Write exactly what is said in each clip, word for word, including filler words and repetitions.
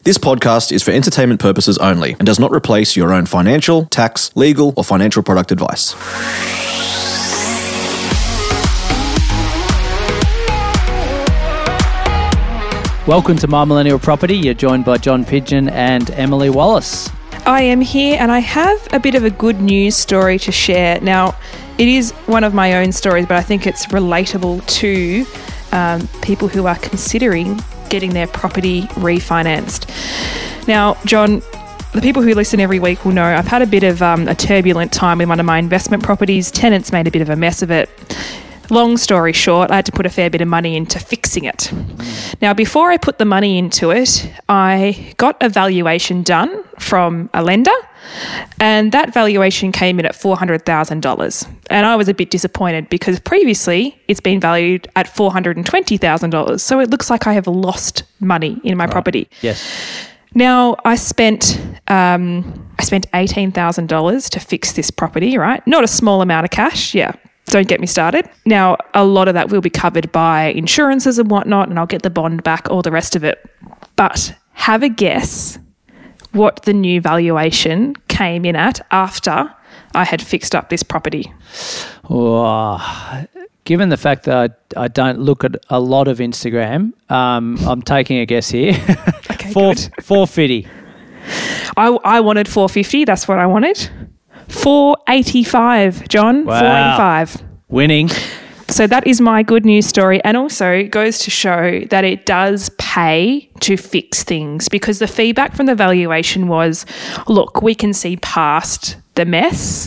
This podcast is for entertainment purposes only and does not replace your own financial, tax, legal, or financial product advice. Welcome to My Millennial Property. You're joined by John Pidgeon and Emily Wallace. I am here and I have a bit of a good news story to share. Now, it is one of my own stories, but I think it's relatable to um, people who are considering getting their property refinanced. Now, John, the people who listen every week will know I've had a bit of um, a turbulent time with one of my investment properties. Tenants made a bit of a mess of it. Long story short, I had to put a fair bit of money into fixing it. Now, before I put the money into it, I got a valuation done from a lender, and that valuation came in at four hundred thousand dollars. And I was a bit disappointed because previously it's been valued at four hundred twenty thousand dollars. So it looks like I have lost money in my right. property. Yes. Now, I spent um, I spent eighteen thousand dollars to fix this property, right? Not a small amount of cash, yeah. Don't get me started. Now, a lot of that will be covered by insurances and whatnot, and I'll get the bond back, all the rest of it. But have a guess what the new valuation came in at after I had fixed up this property. Oh, given the fact that I, I don't look at a lot of Instagram, um, I'm taking a guess here. Okay, Four, good. four fifty. I, I wanted four fifty. That's what I wanted. four eighty-five, John. Wow. four eighty-five. Winning. So that is my good news story, and also goes to show that it does pay to fix things, because the feedback from the valuation was, look, we can see past the mess,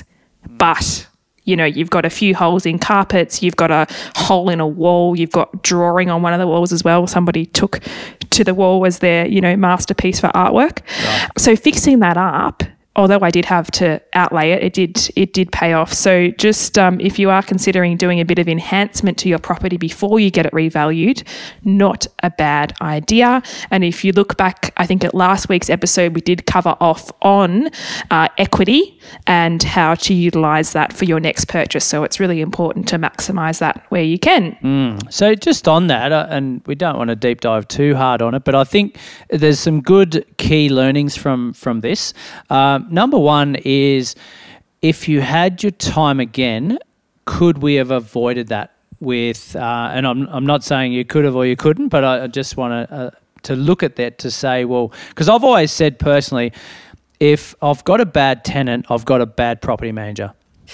but you know, you've got a few holes in carpets, you've got a hole in a wall, you've got drawing on one of the walls as well. Somebody took to the wall as their, you know, masterpiece for artwork. Right. So fixing that up, although I did have to outlay it, it did it did pay off. So just um, if you are considering doing a bit of enhancement to your property before you get it revalued, not a bad idea. And if you look back, I think at last week's episode, we did cover off on uh, equity and how to utilise that for your next purchase. So it's really important to maximise that where you can. Mm. So just on that, uh, and we don't want to deep dive too hard on it, but I think there's some good key learnings from, from this. Um, Number one is, if you had your time again, could we have avoided that with, uh, and I'm I'm not saying you could have or you couldn't, but I just want to uh, to look at that to say, well, because I've always said personally, if I've got a bad tenant, I've got a bad property manager.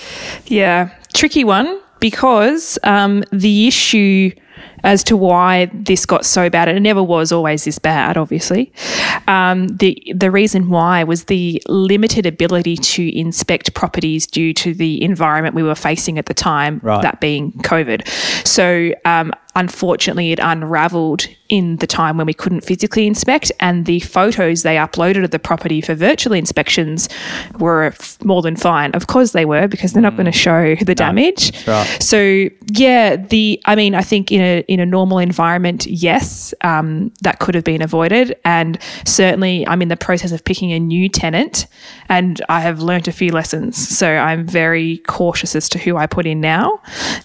Yeah, tricky one, because um, the issue as to why this got so bad, and it never was always this bad, obviously. Um, the the reason why was the limited ability to inspect properties due to the environment we were facing at the time, right. that being COVID. So um, unfortunately, it unravelled in the time when we couldn't physically inspect, and the photos they uploaded of the property for virtual inspections were f- more than fine. Of course they were, because they're not mm. going to show the damage. No. Right. So yeah, the I mean, I think in a in a normal environment, yes, um, that could have been avoided. And certainly I'm in the process of picking a new tenant, and I have learnt a few lessons. So I'm very cautious as to who I put in now.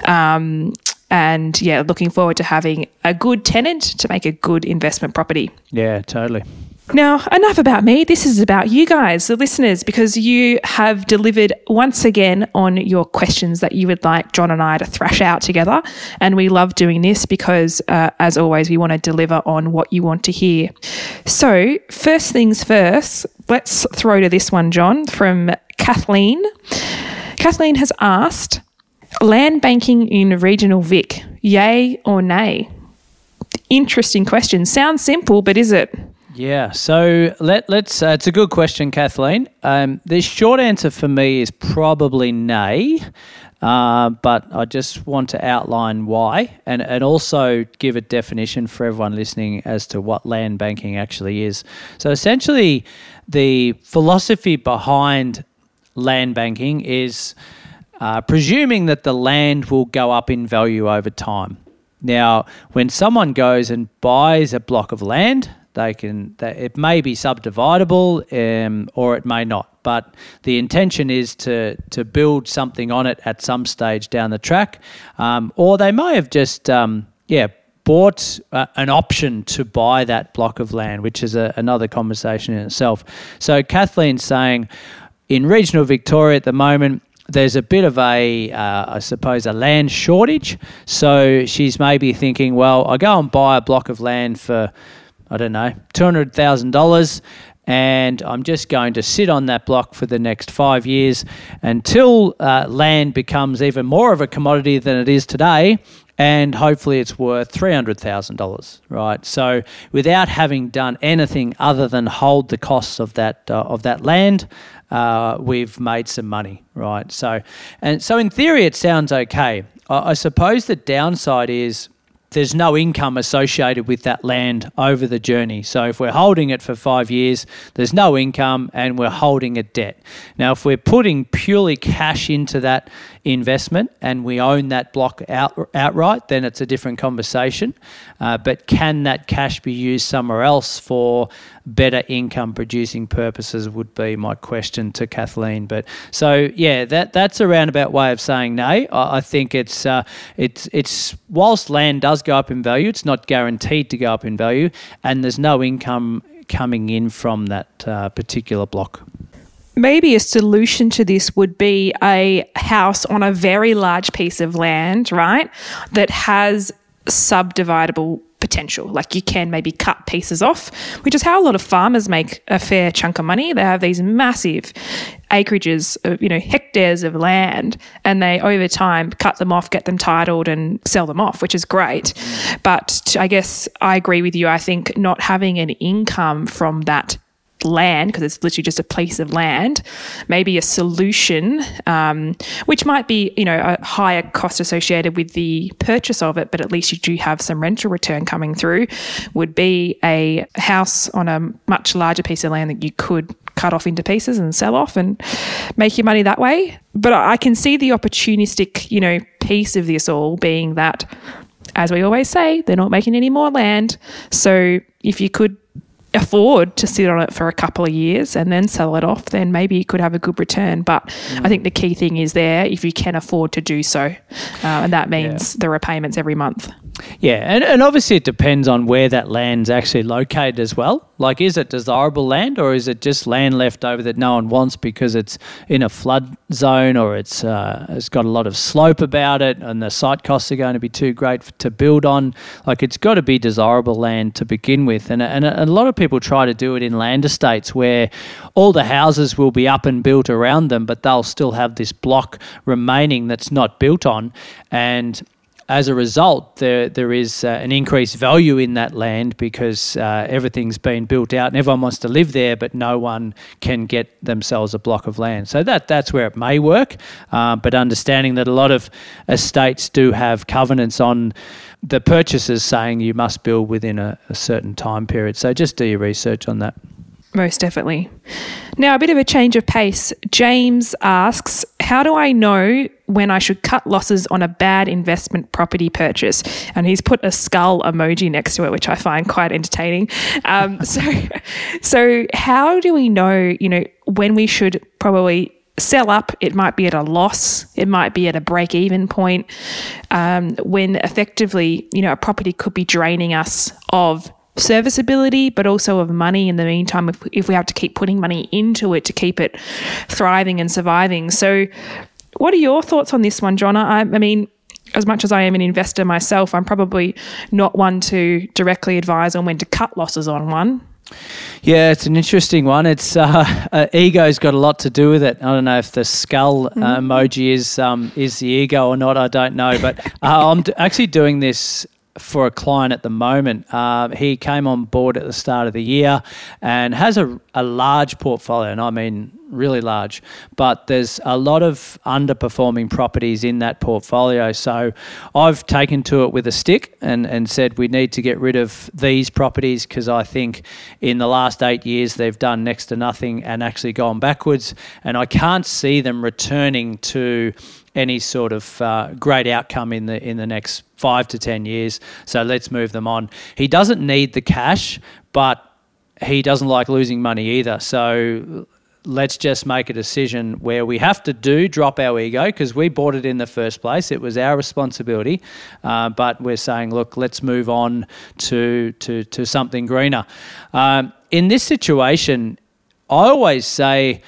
Um, and yeah, looking forward to having a good tenant to make a good investment property. Yeah, totally. Now, enough about me. This is about you guys, the listeners, because you have delivered once again on your questions that you would like John and I to thrash out together. And we love doing this because, uh, as always, we want to deliver on what you want to hear. So, first things first, let's throw to this one, John, from Kathleen. Kathleen has asked, land banking in regional Vic, yay or nay? Interesting question. Sounds simple, but is it? Yeah, so let, let's, uh, it's a good question, Kathleen. Um, the short answer for me is probably nay, uh, but I just want to outline why, and, and also give a definition for everyone listening as to what land banking actually is. So essentially, the philosophy behind land banking is uh, presuming that the land will go up in value over time. Now, when someone goes and buys a block of land, They can. They, it may be subdividable, um, or it may not. But the intention is to to build something on it at some stage down the track, um, or they may have just um, yeah bought uh, an option to buy that block of land, which is a, another conversation in itself. So Kathleen's saying in regional Victoria at the moment, there's a bit of a, uh, I suppose, a land shortage. So she's maybe thinking, well, I go and buy a block of land for, I don't know, two hundred thousand dollars, and I'm just going to sit on that block for the next five years until uh, land becomes even more of a commodity than it is today, and hopefully it's worth three hundred thousand dollars, right? So without having done anything other than hold the costs of that uh, of that land, uh, we've made some money, right? So, and so in theory it sounds okay. I, I suppose the downside is there's no income associated with that land over the journey. So if we're holding it for five years, there's no income and we're holding a debt. Now, if we're putting purely cash into that investment and we own that block out, outright, then it's a different conversation. Uh, but can that cash be used somewhere else for better income producing purposes would be my question to Kathleen. But so yeah, that that's a roundabout way of saying no. I, I think it's uh, it's it's whilst land does go up in value, it's not guaranteed to go up in value, and there's no income coming in from that uh, particular block. Maybe a solution to this would be a house on a very large piece of land, right, that has subdividable potential. Like you can maybe cut pieces off, which is how a lot of farmers make a fair chunk of money. They have these massive acreages of, you know, hectares of land, and they over time cut them off, get them titled and sell them off, which is great. But I guess I agree with you. I think not having an income from that land, because it's literally just a piece of land, maybe a solution, um, which might be, you know, a higher cost associated with the purchase of it, but at least you do have some rental return coming through, would be a house on a much larger piece of land that you could cut off into pieces and sell off and make your money that way. But I can see the opportunistic, you know, piece of this all being that, as we always say, they're not making any more land. So if you could afford to sit on it for a couple of years and then sell it off, then maybe you could have a good return. But mm. I think the key thing is there if you can afford to do so, uh, and that means yeah. the repayments every month. Yeah, and, and obviously it depends on where that land's actually located as well. Like, is it desirable land, or is it just land left over that no one wants because it's in a flood zone, or it's uh, it's got a lot of slope about it and the site costs are going to be too great to build on? Like, it's got to be desirable land to begin with. And, and a lot of people try to do it in land estates where all the houses will be up and built around them, but they'll still have this block remaining that's not built on. And as a result, there there is uh, an increased value in that land because uh, everything's been built out and everyone wants to live there, but no one can get themselves a block of land. So that that's where it may work, uh, but understanding that a lot of estates do have covenants on the purchasers saying you must build within a, a certain time period. So just do your research on that. Most definitely. Now, a bit of a change of pace. James asks, how do I know when I should cut losses on a bad investment property purchase? And he's put a skull emoji next to it, which I find quite entertaining. Um, so, so how do we know, you know, when we should probably sell up? It might be at a loss. It might be at a break-even point, um, when effectively, you know, a property could be draining us of serviceability, but also of money in the meantime if, if we have to keep putting money into it to keep it thriving and surviving. So what are your thoughts on this one, John? I, I mean, as much as I am an investor myself, I'm probably not one to directly advise on when to cut losses on one. Yeah, it's an interesting one. It's uh, uh, ego's got a lot to do with it. I don't know if the skull uh, mm. emoji is um, is the ego or not. I don't know, but uh, I'm d- actually doing this for a client at the moment. Uh, he came on board at the start of the year and has a, a large portfolio, and I mean really large, but there's a lot of underperforming properties in that portfolio. So I've taken to it with a stick and, and said we need to get rid of these properties because I think in the last eight years they've done next to nothing and actually gone backwards, and I can't see them returning to any sort of uh, great outcome in the in the next five to ten years. So let's move them on. He doesn't need the cash, but he doesn't like losing money either. So let's just make a decision where we have to do drop our ego because we bought it in the first place. It was our responsibility. Uh, but we're saying, look, let's move on to to, to something greener. Um, in this situation, I always say,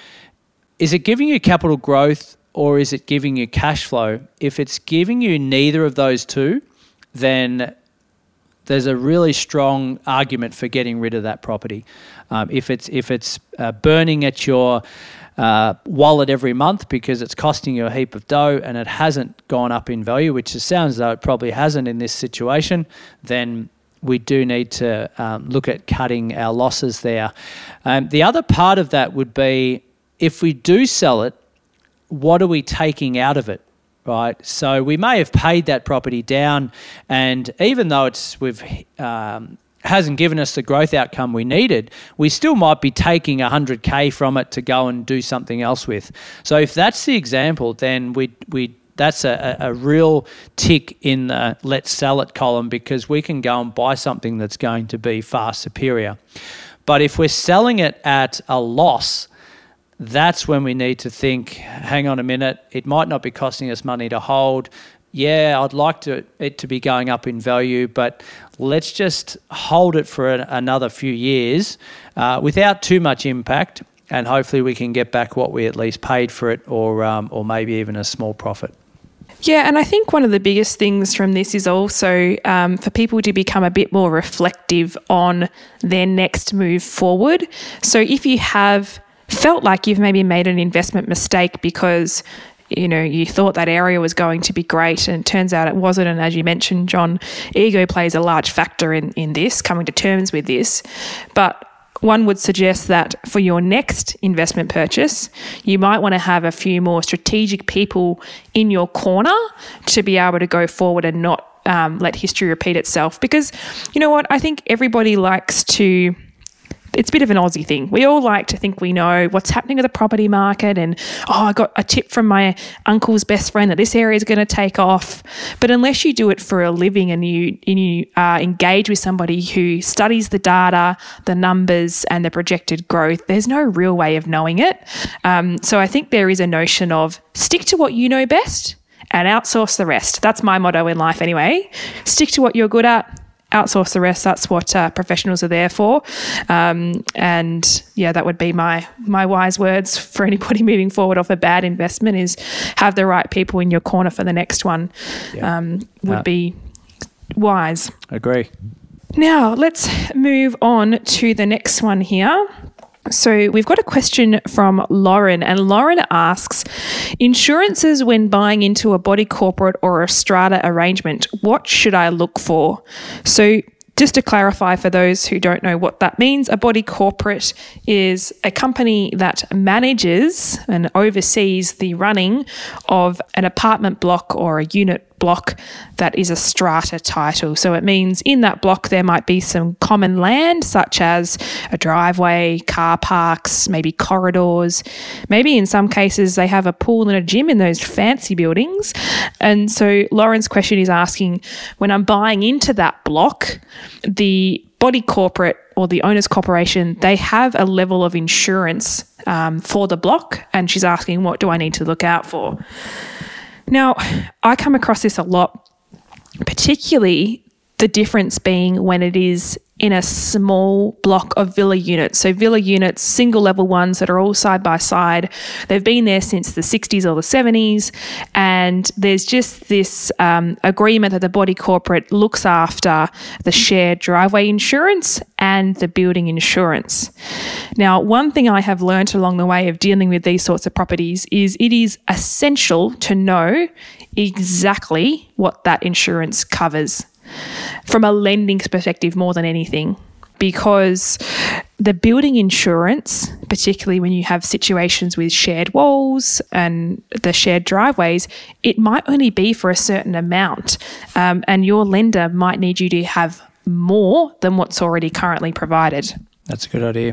is it giving you capital growth or is it giving you cash flow? If it's giving you neither of those two, then there's a really strong argument for getting rid of that property. Um, if it's if it's uh, burning at your uh, wallet every month because it's costing you a heap of dough and it hasn't gone up in value, which it sounds though it probably hasn't in this situation, then we do need to um, look at cutting our losses there. Um, the other part of that would be if we do sell it, what are we taking out of it? Right, so we may have paid that property down, and even though it's we've um, hasn't given us the growth outcome we needed, we still might be taking one hundred K from it to go and do something else with. So if that's the example, then we we that's a, a real tick in the let's sell it column because we can go and buy something that's going to be far superior. But if we're selling it at a loss, that's when we need to think, hang on a minute, it might not be costing us money to hold. Yeah, I'd like to, it to be going up in value, but let's just hold it for an, another few years uh, without too much impact, and hopefully we can get back what we at least paid for it or um, or maybe even a small profit. Yeah, and I think one of the biggest things from this is also um, for people to become a bit more reflective on their next move forward. So if you have felt like you've maybe made an investment mistake because, you know, you thought that area was going to be great and it turns out it wasn't. And as you mentioned, John, ego plays a large factor in, in this, coming to terms with this. But one would suggest that for your next investment purchase, you might want to have a few more strategic people in your corner to be able to go forward and not um, let history repeat itself. Because, you know what, I think everybody likes to... It's a bit of an Aussie thing. We all like to think we know what's happening with the property market and, oh, I got a tip from my uncle's best friend that this area is going to take off. But unless you do it for a living and you, and you uh, engage with somebody who studies the data, the numbers and the projected growth, there's no real way of knowing it. Um, so I think there is a notion of stick to what you know best and outsource the rest. That's my motto in life anyway. Stick to what you're good at. Outsource the rest. That's what uh, professionals are there for. Um, and yeah, that would be my my wise words for anybody moving forward off a bad investment is have the right people in your corner for the next one. Yeah. Um, would uh, be wise. Agree. Now let's move on to the next one here. So we've got a question from Lauren, and Lauren asks, insurances when buying into a body corporate or a strata arrangement, what should I look for? So just to clarify for those who don't know what that means, a body corporate is a company that manages and oversees the running of an apartment block or a unit block that is a strata title. So it means in that block there might be some common land such as a driveway, car parks, maybe corridors. Maybe in some cases they have a pool and a gym in those fancy buildings. And so Lauren's question is asking, when I'm buying into that block, the body corporate or the owner's corporation, they have a level of insurance um, for the block, and she's asking, what do I need to look out for? Now, I come across this a lot, particularly the difference being when it is in a small block of villa units. So villa units, single level ones that are all side by side. They've been there since the sixties or the seventies. And there's just this um, agreement that the body corporate looks after the shared driveway insurance and the building insurance. Now, one thing I have learnt along the way of dealing with these sorts of properties is it is essential to know exactly what that insurance covers, from a lending perspective more than anything, because the building insurance, particularly when you have situations with shared walls and the shared driveways, it might only be for a certain amount, um, and your lender might need you to have more than what's already currently provided. That's a good idea.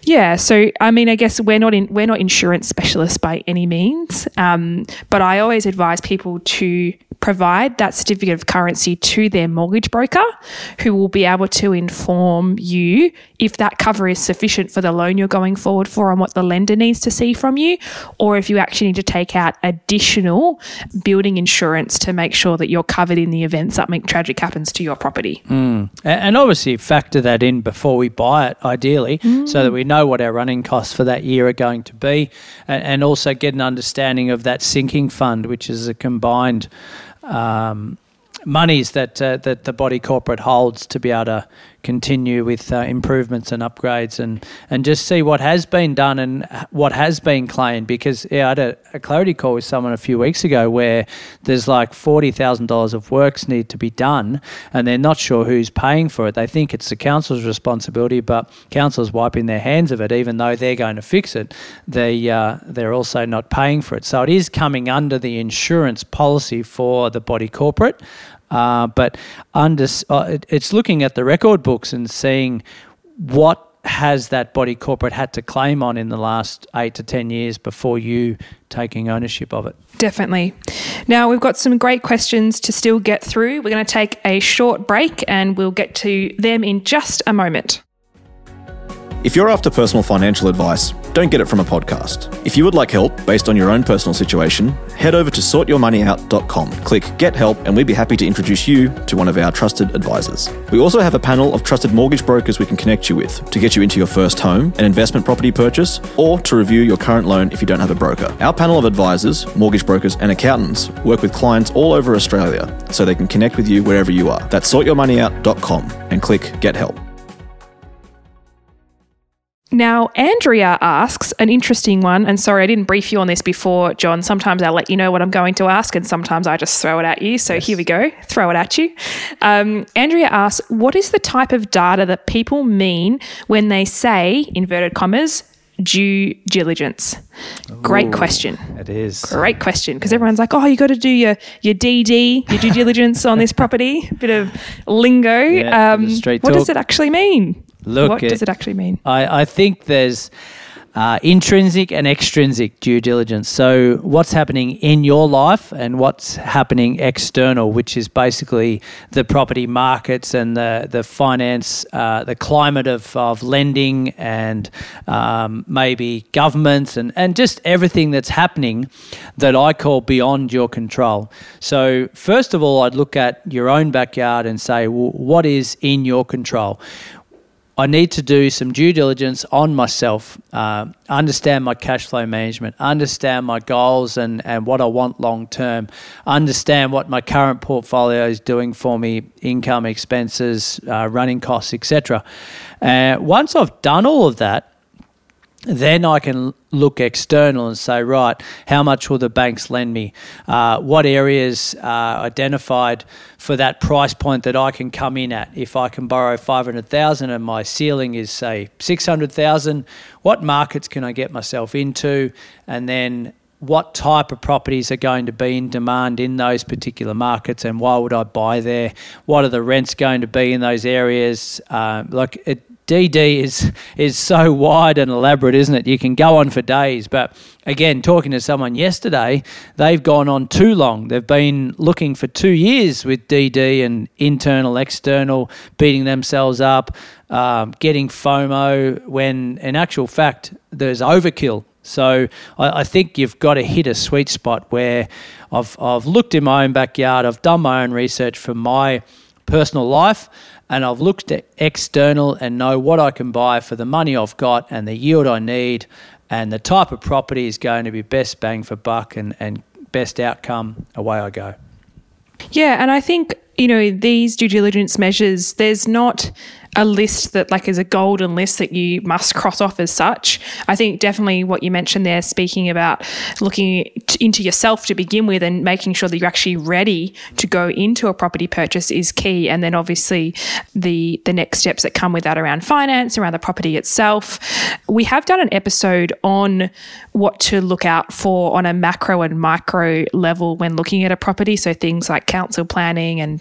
Yeah, so I mean, I guess we're not in we're not insurance specialists by any means, um, but I always advise people to provide that certificate of currency to their mortgage broker, who will be able to inform you if that cover is sufficient for the loan you're going forward for and what the lender needs to see from you, or if you actually need to take out additional building insurance to make sure that you're covered in the event something tragic happens to your property. Mm. And obviously factor that in before we buy it, ideally, mm. so that we know what our running costs for that year are going to be, and also get an understanding of that sinking fund, which is a combined um, monies that uh, that the body corporate holds to be able to continue with uh, improvements and upgrades, and, and just see what has been done and what has been claimed. Because yeah, I had a, a clarity call with someone a few weeks ago where there's like forty thousand dollars of works need to be done, and they're not sure who's paying for it. They think it's the council's responsibility, but council's wiping their hands of it, even though they're going to fix it. They, uh, they're also not paying for it. So it is coming under the insurance policy for the body corporate. Uh, but under, uh, it, it's looking at the record books and seeing what has that body corporate had to claim on in the last eight to ten years before you taking ownership of it. Definitely. Now, we've got some great questions to still get through. We're going to take a short break and we'll get to them in just a moment. If you're after personal financial advice, don't get it from a podcast. If you would like help based on your own personal situation, head over to sort your money out dot com, click Get Help, and we'd be happy to introduce you to one of our trusted advisors. We also have a panel of trusted mortgage brokers we can connect you with to get you into your first home, an investment property purchase, or to review your current loan if you don't have a broker. Our panel of advisors, mortgage brokers, and accountants work with clients all over Australia so they can connect with you wherever you are. That's sort your money out dot com and click Get Help. Now, Andrea asks an interesting one, and sorry, I didn't brief you on this before, John. Sometimes I'll let you know what I'm going to ask, and sometimes I just throw it at you. So yes. Here we go, throw it at you. Um, Andrea asks, what is the type of data that people mean when they say, inverted commas, due diligence? Great Ooh, question. It is. Great question, because everyone's like, oh, you got to do your, your D D, your due diligence on this property. Bit of lingo. Yeah, um, what talk. does it actually mean? Look, what does it actually mean? I, I think there's uh, intrinsic and extrinsic due diligence. So what's happening in your life and what's happening external, which is basically the property markets and the, the finance, uh, the climate of, of lending and um, maybe governments and, and just everything that's happening that I call beyond your control. So first of all, I'd look at your own backyard and say, well, what is in your control? I need to do some due diligence on myself, uh, understand my cash flow management, understand my goals and, and what I want long term, understand what my current portfolio is doing for me, income, expenses, uh, running costs, et cetera. Uh, once I've done all of that, then I can look external and say, right, how much will the banks lend me? Uh, what areas are identified for that price point that I can come in at? If I can borrow five hundred thousand dollars and my ceiling is, say, six hundred thousand dollars, what markets can I get myself into? And then what type of properties are going to be in demand in those particular markets and why would I buy there? What are the rents going to be in those areas? Uh, like it, D D is is so wide and elaborate, isn't it? You can go on for days. But again, talking to someone yesterday, they've gone on too long. They've been looking for two years with D D and internal, external, beating themselves up, um, getting FOMO, when in actual fact, there's overkill. So I, I think you've got to hit a sweet spot where I've I've looked in my own backyard, I've done my own research for my personal life, and I've looked at external and know what I can buy for the money I've got and the yield I need and the type of property is going to be best bang for buck and, and best outcome. Away I go. Yeah, and I think, you know, these due diligence measures, there's not a list that like is a golden list that you must cross off as such. I think definitely what you mentioned there, speaking about looking t- into yourself to begin with and making sure that you're actually ready to go into a property purchase is key. And then obviously the the next steps that come with that around finance, around the property itself. We have done an episode on what to look out for on a macro and micro level when looking at a property. So things like council planning and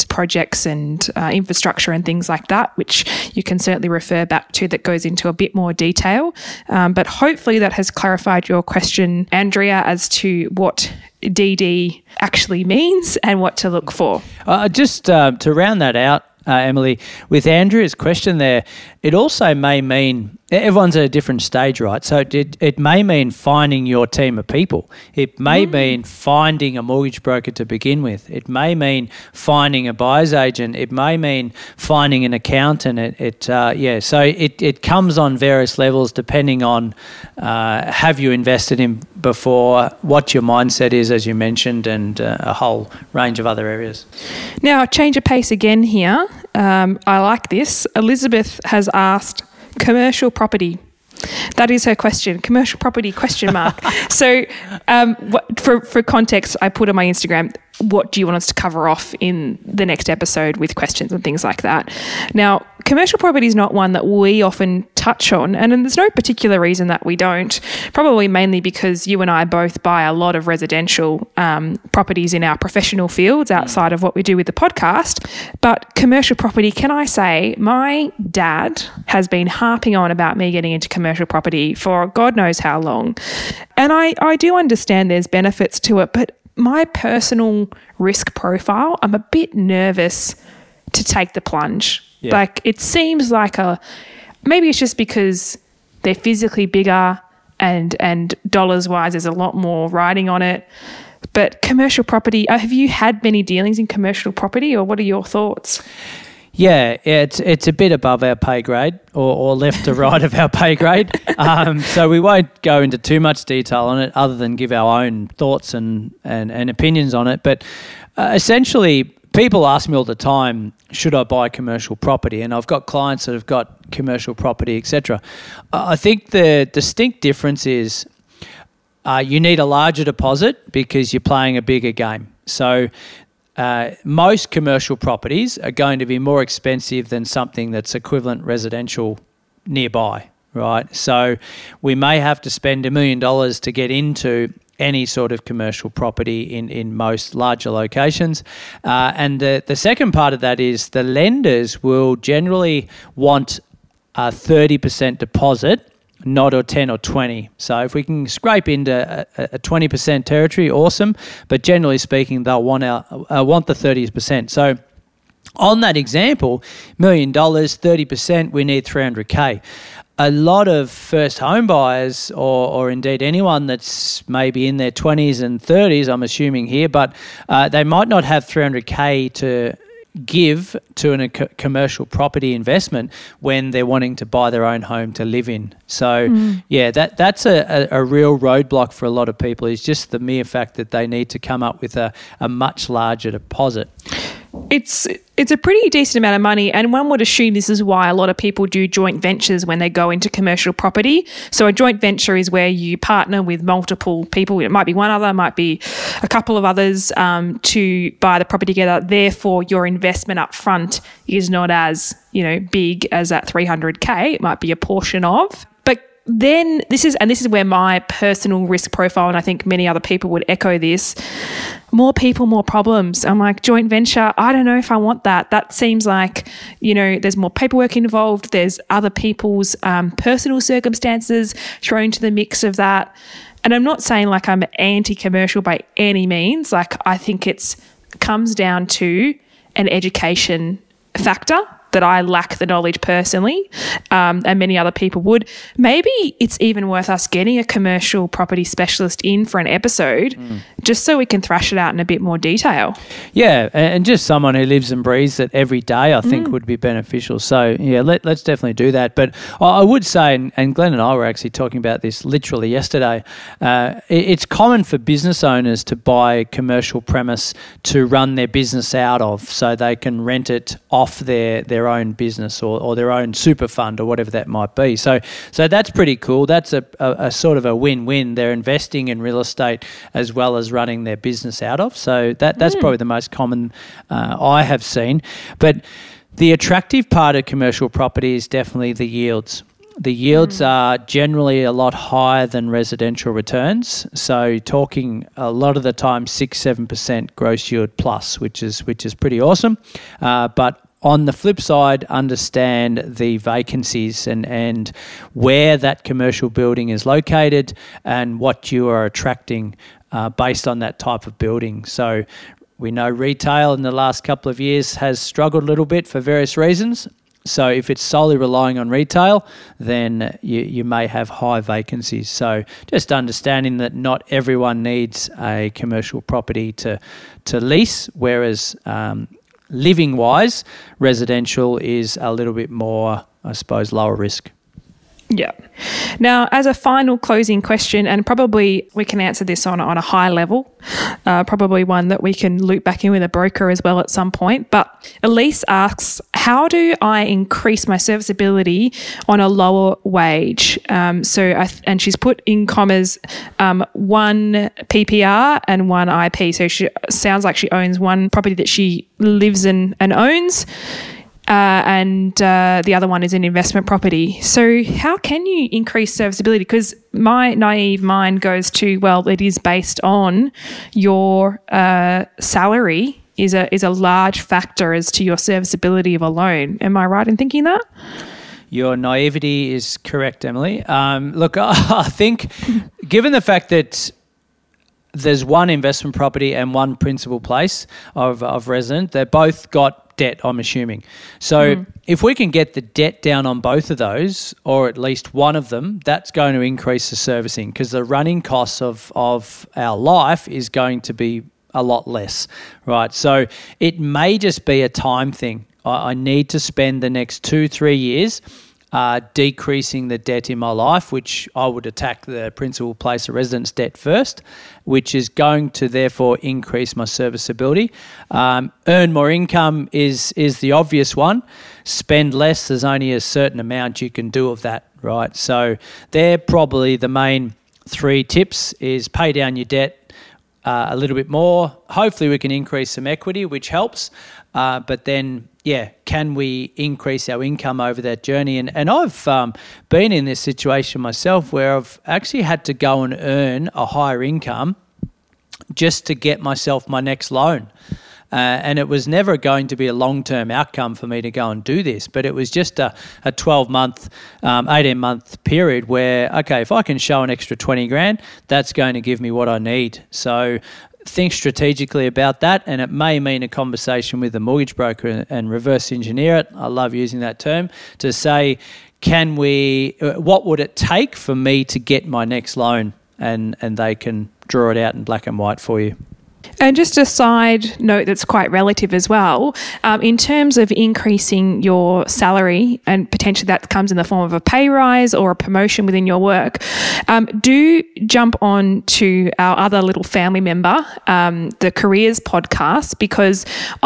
and projects and uh, infrastructure and things like that, which you can certainly refer back to, that goes into a bit more detail. Um, but hopefully that has clarified your question, Andrea, as to what D D actually means and what to look for. Uh, just uh, to round that out, uh, Emily, with Andrea's question there, it also may mean everyone's at a different stage, right? So it, it may mean finding your team of people. It may mm. mean finding a mortgage broker to begin with. It may mean finding a buyer's agent. It may mean finding an accountant. It, it uh, yeah. So it, it comes on various levels depending on uh, have you invested in before, what your mindset is, as you mentioned, and uh, a whole range of other areas. Now, change of pace again here. Um, I like this. Elizabeth has asked, commercial property. That is her question. Commercial property, question mark. So um, what, for, for context, I put on my Instagram, what do you want us to cover off in the next episode with questions and things like that. Now, commercial property is not one that we often touch on, and there's no particular reason that we don't, probably mainly because you and I both buy a lot of residential um, properties in our professional fields outside of what we do with the podcast. But commercial property, can I say, my dad has been harping on about me getting into commercial property for God knows how long. And I, I do understand there's benefits to it, but my personal risk profile, I'm a bit nervous to take the plunge. Yeah. Like, it seems like a, maybe it's just because they're physically bigger and and dollars wise there's a lot more riding on it. But commercial property, have you had many dealings in commercial property, or what are your thoughts? Yeah, it's it's a bit above our pay grade, or, or left to right of our pay grade. Um, so we won't go into too much detail on it other than give our own thoughts and, and, and opinions on it. But uh, essentially, people ask me all the time, should I buy commercial property? And I've got clients that have got commercial property, et cetera. I think the distinct difference is uh, you need a larger deposit because you're playing a bigger game. So Uh, most commercial properties are going to be more expensive than something that's equivalent residential nearby, right? So we may have to spend a million dollars to get into any sort of commercial property in, in most larger locations. Uh, and the, the second part of that is the lenders will generally want a thirty percent deposit, not a ten or twenty. So if we can scrape into a, a twenty percent territory, awesome. But generally speaking, they'll want our, uh, want the thirty percent. So on that example, million dollars, thirty percent, we need three hundred K. A lot of first home buyers, or, or indeed anyone that's maybe in their twenties and thirties, I'm assuming here, but uh, they might not have three hundred K to give to an, a commercial property investment when they're wanting to buy their own home to live in. So, mm. yeah, that that's a, a, a real roadblock for a lot of people, is just the mere fact that they need to come up with a, a much larger deposit. It's it's a pretty decent amount of money, and one would assume this is why a lot of people do joint ventures when they go into commercial property. So a joint venture is where you partner with multiple people. It might be one other, might be a couple of others um, to buy the property together. Therefore, your investment up front is not as, you know, big as that three hundred K. It might be a portion of. Then this is, and this is where my personal risk profile, and I think many other people would echo this, more people, more problems. I'm like, joint venture, I don't know if I want that. That seems like, you know, there's more paperwork involved. There's other people's um, personal circumstances thrown into the mix of that. And I'm not saying like I'm anti-commercial by any means. Like, I think it's comes down to an education factor that I lack the knowledge personally, um, and many other people would. Maybe it's even worth us getting a commercial property specialist in for an episode mm. just so we can thrash it out in a bit more detail. Yeah, and just someone who lives and breathes it every day, I think, mm. would be beneficial. So, yeah, let, let's definitely do that. But I would say, and, and Glenn and I were actually talking about this literally yesterday, uh, it, it's common for business owners to buy commercial premise to run their business out of, so they can rent it off their, their own business or, or their own super fund or whatever that might be. So so that's pretty cool. That's a, a, a sort of a win-win. They're investing in real estate as well as running their business out of. So that that's mm. probably the most common uh, I have seen. But the attractive part of commercial property is definitely the yields. The yields mm. are generally a lot higher than residential returns. So talking a lot of the time six, seven percent gross yield plus, which is which is pretty awesome. Uh, but on the flip side, understand the vacancies and, and where that commercial building is located and what you are attracting uh, based on that type of building. So we know retail in the last couple of years has struggled a little bit for various reasons. So if it's solely relying on retail, then you, you may have high vacancies. So just understanding that not everyone needs a commercial property to, to lease, whereas um, living-wise, residential is a little bit more, I suppose, lower risk. Yeah. Now, as a final closing question, and probably we can answer this on, on a high level, uh, probably one that we can loop back in with a broker as well at some point. But Elise asks, how do I increase my serviceability on a lower wage? Um, so, I th- and she's put in commas um, one P P R and one I P. So she sounds like she owns one property that she lives in and owns. Uh, and uh, the other one is an investment property. So how can you increase serviceability? Because my naive mind goes to, well, it is based on your uh, salary is a is a large factor as to your serviceability of a loan. Am I right in thinking that? Your naivety is correct, Emily. Um, look, I think given the fact that there's one investment property and one principal place of, of resident, they're both got debt, I'm assuming. So mm. if we can get the debt down on both of those, or at least one of them, that's going to increase the servicing, because the running costs of, of our life is going to be a lot less, right? So it may just be a time thing. I, I need to spend the next two, three years Uh, decreasing the debt in my life, which I would attack the principal place of residence debt first, which is going to therefore increase my serviceability. Um, earn more income is is the obvious one. Spend less, there's only a certain amount you can do of that, right? So they're probably the main three tips: is pay down your debt uh, a little bit more. Hopefully we can increase some equity, which helps. Uh, but then, yeah, can we increase our income over that journey? And and I've um, been in this situation myself where I've actually had to go and earn a higher income just to get myself my next loan. Uh, and it was never going to be a long-term outcome for me to go and do this, but it was just a, a twelve-month, um, eighteen-month period where, okay, if I can show an extra twenty grand, that's going to give me what I need. So think strategically about that, and it may mean a conversation with the mortgage broker and, and reverse engineer it. I love using that term to say, can we, what would it take for me to get my next loan? And, and they can draw it out in black and white for you. And just a side note that's quite relative as well, um, in terms of increasing your salary, and potentially that comes in the form of a pay rise or a promotion within your work, um, do jump on to our other little family member, um, the Careers podcast, because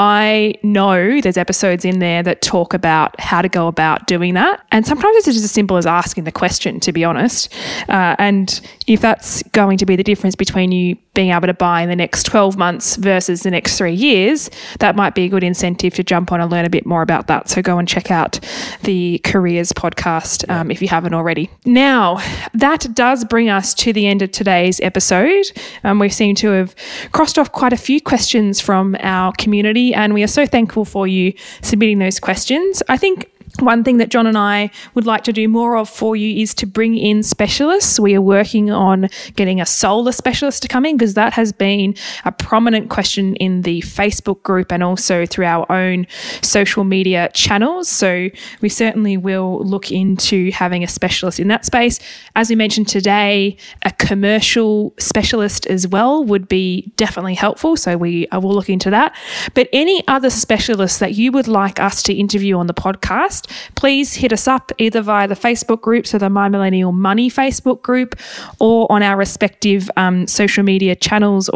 I know there's episodes in there that talk about how to go about doing that. And sometimes it's just as simple as asking the question, to be honest. Uh, and if that's going to be the difference between you being able to buy in the next twelve months versus the next three years, that might be a good incentive to jump on and learn a bit more about that. So go and check out the Careers podcast um, if you haven't already. Now, that does bring us to the end of today's episode. Um, we seem to have crossed off quite a few questions from our community, and we are so thankful for you submitting those questions. I think one thing that John and I would like to do more of for you is to bring in specialists. We are working on getting a solar specialist to come in, because that has been a prominent question in the Facebook group and also through our own social media channels. So we certainly will look into having a specialist in that space. As we mentioned today, a commercial specialist as well would be definitely helpful. So we I will look into that. But any other specialists that you would like us to interview on the podcast, please hit us up either via the Facebook group, so the My Millennial Money Facebook group, or on our respective um, social media channels or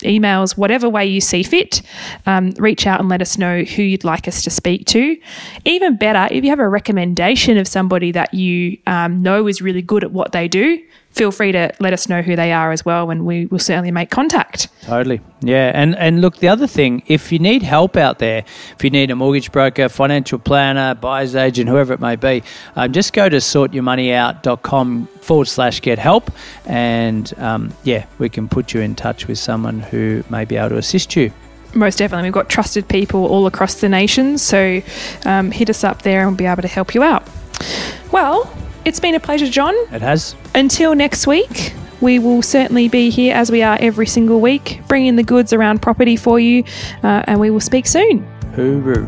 emails, whatever way you see fit. Um, reach out and let us know who you'd like us to speak to. Even better, if you have a recommendation of somebody that you um, know is really good at what they do, feel free to let us know who they are as well, and we will certainly make contact. Totally. Yeah. And, and look, the other thing, if you need help out there, if you need a mortgage broker, financial planner, buyer's agent, whoever it may be, um, just go to sortyourmoneyout.com forward slash get help. And um, yeah, we can put you in touch with someone who may be able to assist you. Most definitely. We've got trusted people all across the nation. So um, hit us up there and we'll be able to help you out. Well, it's been a pleasure, John. It has. Until next week, we will certainly be here as we are every single week, bringing the goods around property for you, uh, and we will speak soon. Hooroo.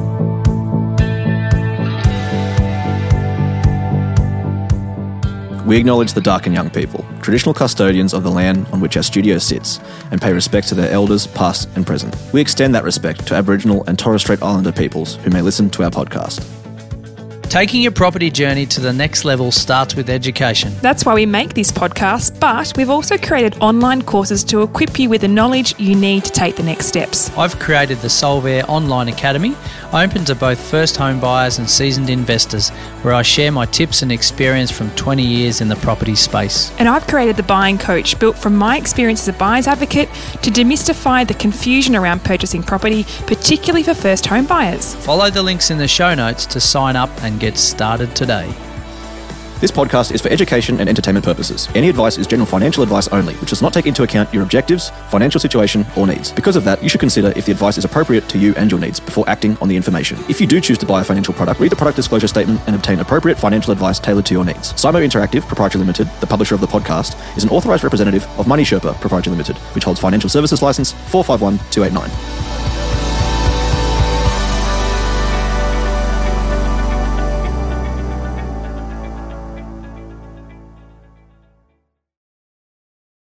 We acknowledge the Darkin Young people, traditional custodians of the land on which our studio sits, and pay respect to their elders, past and present. We extend that respect to Aboriginal and Torres Strait Islander peoples who may listen to our podcast. Taking your property journey to the next level starts with education. That's why we make this podcast, but we've also created online courses to equip you with the knowledge you need to take the next steps. I've created the Solvair Online Academy, open to both first home buyers and seasoned investors, where I share my tips and experience from twenty years in the property space. And I've created the Buying Coach, built from my experience as a buyer's advocate to demystify the confusion around purchasing property, particularly for first home buyers. Follow the links in the show notes to sign up and get started today. This podcast is for education and entertainment purposes. Any advice is general financial advice only, which does not take into account your objectives, financial situation, or needs. Because of that, you should consider if the advice is appropriate to you and your needs before acting on the information. If you do choose to buy a financial product, read the product disclosure statement and obtain appropriate financial advice tailored to your needs. Simo Interactive Proprietary Limited, the publisher of the podcast, is an authorised representative of Money Sherpa Proprietary Limited, which holds financial services license four five one two eight nine.